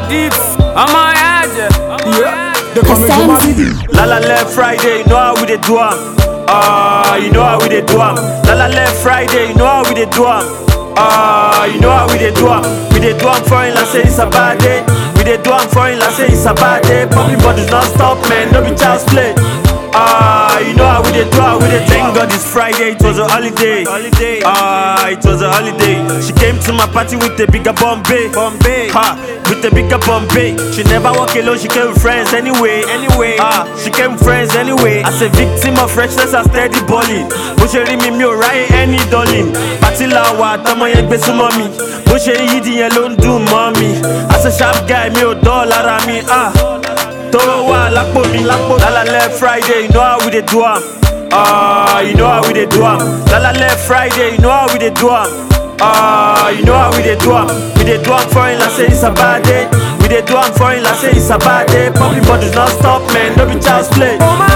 Dips, I'm on edge. Yeah, they come into my video. La la left Friday, you know how we dey do am. You know how we dey do am. La la left Friday, you know how we dey do am. You know how we dey do am. We dey do am foreign like say it's a bad day. We dey do am foreign like say it's a bad day. Popping bottles non stop, man, no be child's play. You know how we dey do am. We dey thank God it's Friday, it was a holiday. It was a holiday. She came to my party with a bigger Bombay. With a bigger Bombay. She never walk alone, she came with friends anyway. She came with friends anyway. As a victim of freshness, I steady balling. Bó ṣe rí mi, mi ò ráyè any darling. Party la wà, tọmọ yẹn gbé súnmọ́ mi. Bó ṣe rí yídì yẹn ló ń dùn mọ́ mi. As a sharp guy, mi ò dán lára mi. Tówó wà lápò mi. Lala left Friday, you know how we dey do am. You know how we dey do am. Lala left Friday, you know how we dey do am. You know how we dey do am. We dey do am foreign like say it's a bad day. We dey do am foreign like say it's a bad day. Popping bottles non stop, man, no be child's play.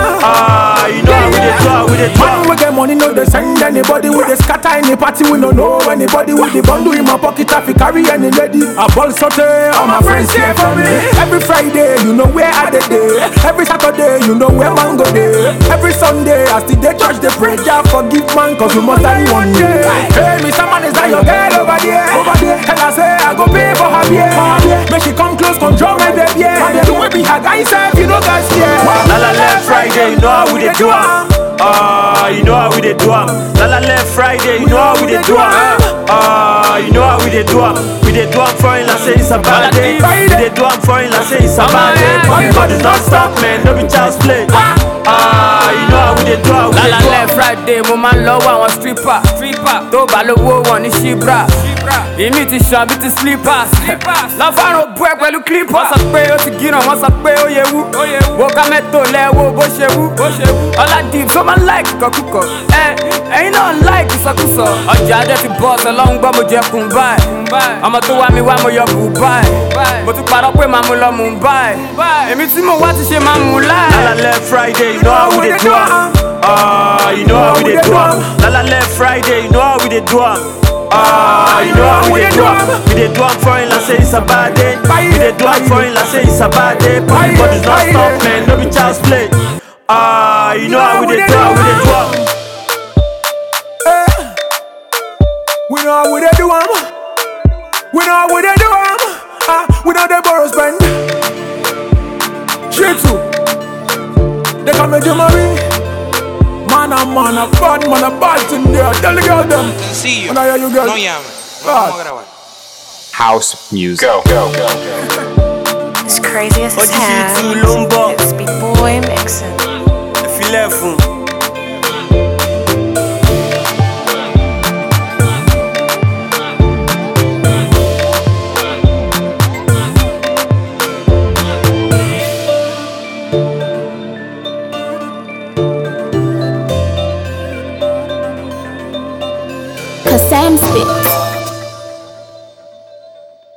You know how we dey do am. We dey do am. Man, we get money, no they send anybody. We dey scatter any party, we don't know anybody. With the bundle in my pocket, I fi carry any lady. A ball saute, all my friends here for me. Every Friday, you know where I dey day. Every Saturday, you know where man go day. Every Sunday, as the day church they pray, Jah forgive man, cause we must die one day. Hey, Mr. Man, is that your girl over there? Tell her say I go pay for her beer. Make she come close, control my baby. The way be her guy self, you know guys here. Lala left Friday, you know how we dey do am. You know how we dey do am. Lala left Friday, you know how we dey do am. You know how we dey do am. We dey do am foreign like say it's a bad day. We dey do am foreign like say it's a bad day. Everybody non stop, man, no be child's play. You know how we dey do am. Lala left Friday, mo máa ń lọ́wọ́ àwọn stripper. Tó bá lówó wọn ní ṣíbrà. Èmi ti ṣan bí ti slippers. Lọ́fàrún bú ẹ pẹ̀lú clippers. Wọ́n sọ pé ó ti gíràn, wọ́n sọ pé ó yẹ wú. Wo ká mẹ́tò lẹ́wọ́ bó ṣe wú. Ọlá Dips ó máa ń like ìkọkúkọ. Ẹ̀yin náà ń like ìsọkúsọ. Ọjà adé ti bọ̀ ọ̀sẹ̀ lọ́hún gbọ́ mo jẹ kùn báyìí. Ọmọ tó wá mi wá mo yọ kù báyìí. Mo tún parọ́ pé màá mu lọ mú báyìí. Èmi tí mo wá ti ṣe máa mú láì. Lala left Friday, you know how we dey do am. You know how we dey do am. Lala left Friday, you know how we dey do am. You know how we dey do am. We dey do am foreign like say it's a bad day. We dey do am foreign like say it's a bad day. Popping bottles non stop, man, no be child's play. You know how we dey do am. We dey do am. We know how we dey do am. We know how we dey do am. We know they borrow spend. Straight to. They come and Marie. Man, a bad thing there. Tell the girl them. See you. And I hear you girl. No yam. House music. Go. It's crazy as hell. It's Big Boy mixing. Sam spit.